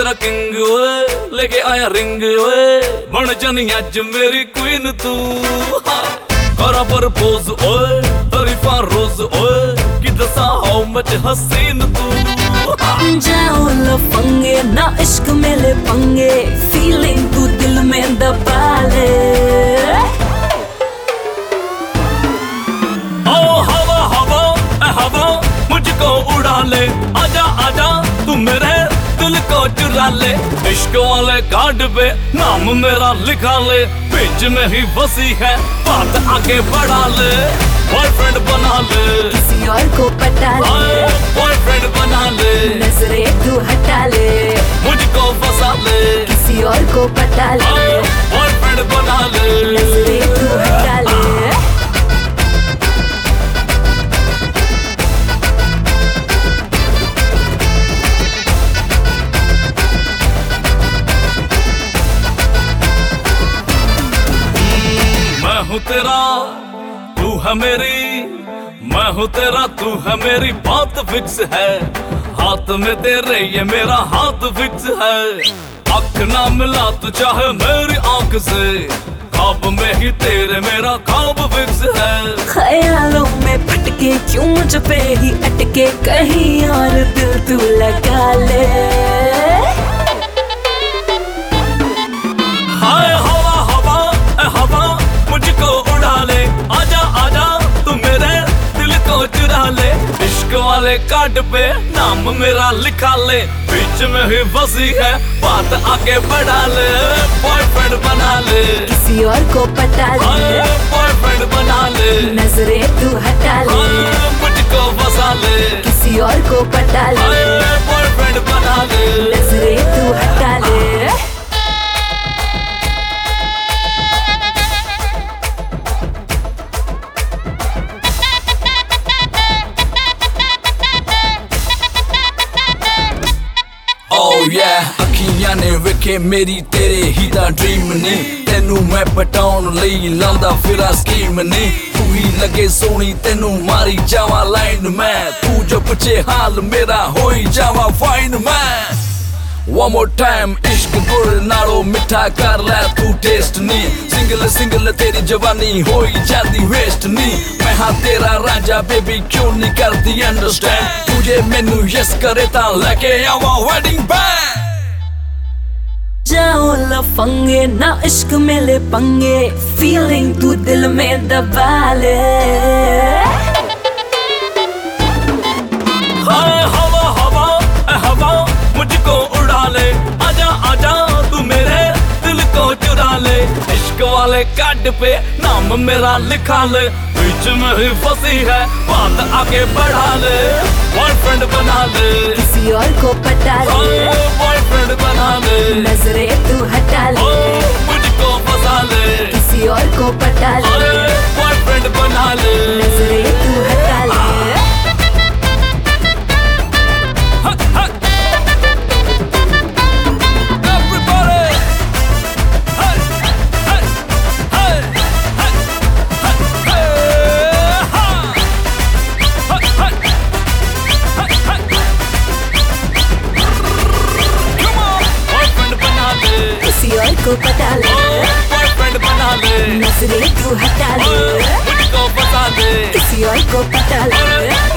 तेरा किंग ओए, लेके आया रिंग ओए, बन जानी अज मेरी क्वीन तू। करा प्रपोज ओए, तारीफा रोज ओए, कि दसा हाउ मच हसीन तू। जाओ लफंगे ना इश्क मेले पंगे, फीलिंग तू दिल में दबा ले। ओ हवा हवा ए हवा मुझको उड़ा ले, आजा आजा तू मेरे दिल को चुरा ले। इश्क वाले कार्ड पे नाम मेरा लिखा ले, बीच में ही बसी है बात आगे बढ़ा ले। बॉयफ्रेंड बना ले, किसी और को पटा ले, बॉयफ्रेंड बना ले, नजरें तू हटा ले, मुझको फंसा ले। किसी और को पटा ले, बॉयफ्रेंड बना ले, नजरें तू हटा ले। मैं हूँ तेरा तू है मेरी, मैं हूँ तेरा तू है मेरी, बात फिक्स है। हाथ में तेरे ये मेरा हाथ फिक्स है। आँख ना मिला तू चाहे मेरी आँख से, ख्वाब में ही तेरे मेरा ख्वाब फिक्स है। ख्यालों में भटके क्यों मुझ पे ही अटके, कहीं और दिल तू लगा ले। हाय हवा हवा ए हवा मुझको उड़ा ले, आजा आजा तू मेरे दिल को चुरा ले। इश्क वाले कार्ड पे नाम मेरा लिखा ले, बीच में ही फंसी है बात आगे बढ़ा ले। बॉयफ्रेंड बना ले, किसी और को पटा ले, बॉयफ्रेंड बना ले, नजरें तू हटा ले, मुझको फंसा ले। किसी और को पटा ले, बॉयफ्रेंड बना ले, नजरें तू हटा ले। Oh yeah, अखियां ने वेखे मेरी तेरे ही दा ड्रीम ने, तेनू मैं पटाउन लई लांदा फिरा स्कीम ने। तू ही लगे सोनी तेनू मारी जावा लाइन मैं, तू जो पुछे हाल मेरा होई जावा फाइन मैं। One more time इश्क गुड़ नालो मिठा कर ले तू टेस्ट नी, सिंगल सिंगल तेरी जवानी होई जाती वेस्ट नी। मैं हाँ तेरा राजा बेबी क्यों नहीं करती अंडरस्टैंड, तुझे मैनू यस करे ता लेके आवा वेडिंग बैंड। जाओ लफंगे ना इश्क मेले पंगे, फीलिंग तू दिल में दबा ले। हाय हवा हवा ए हवा मुझको उड़ा ले, आजा आजा तू मेरे दिल को चुरा ले। इश्क वाले कार्ड पे नाम मेरा लिखा ले, बीच में ही फंसी है बात आगे बढ़ा ले। बॉयफ्रेंड बना ले, किसी और को पटा ले, बॉयफ्रेंड बना ले, नजरें तू हटा ले, मुझको फंसा ले। किसी और को पटा ले, बॉयफ्रेंड बना ले, नजरें तू हटा ले। किसी और को पटा ले, बॉयफ्रेंड बना ले, नजरें तू हटा ले, मुझको फंसा ले। किसी और को पटा ले।